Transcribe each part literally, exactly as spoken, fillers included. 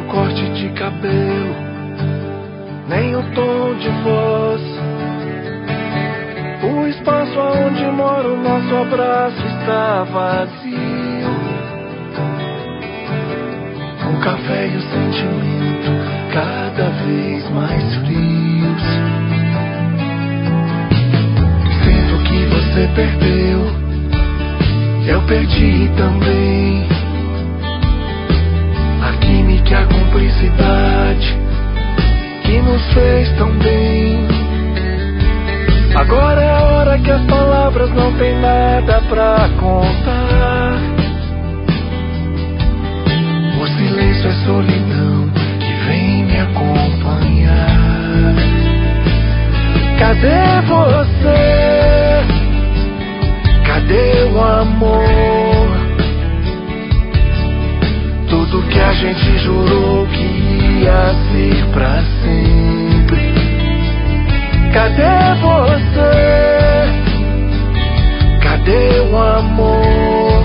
o corte de cabelo, nem o tom de voz. O espaço aonde mora o nosso abraço está vazio. O café e o sentimento cada vez mais frios. Sinto que você perdeu, eu perdi também. A química, a cumplicidade que nos fez tão bem. Agora é a hora que as palavras não têm nada pra contar. O silêncio é solidão que vem me acompanhar. Cadê você? Cadê o amor? Tudo que a gente jurou que ia ser pra sempre. Cadê você? Cadê o amor?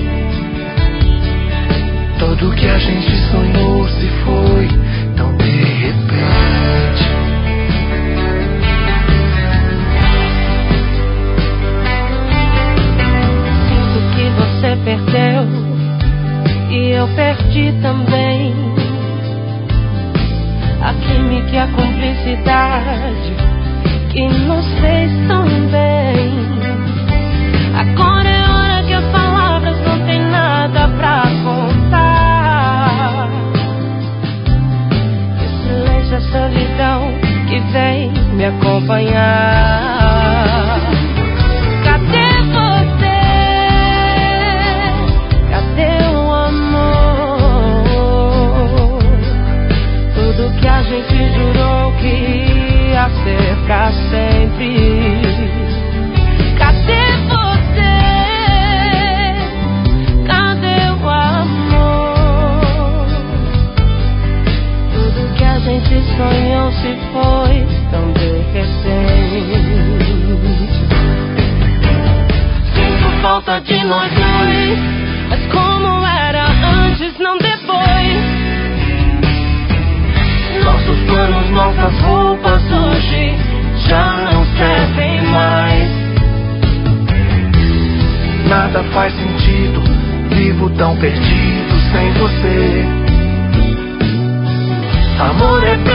Tudo que a gente sonhou se foi tão de repente. Sinto que você perdeu e eu perdi também. A química e a cumplicidade que nos fez tão bem. Agora é hora que as palavras não têm nada pra contar. E o silêncio é solidão que vem me acompanhar. Cadê você? Cadê o amor? Tudo que a gente jurou que ia ser pra sempre. Cadê você? Cadê o amor? Tudo que a gente sonhou se foi tão de repente. Sinto falta de nós dois, mas como era antes, não depois. Nossos planos, nossas roupas hoje já não servem mais. Nada faz sentido, vivo tão perdido sem você. Amor é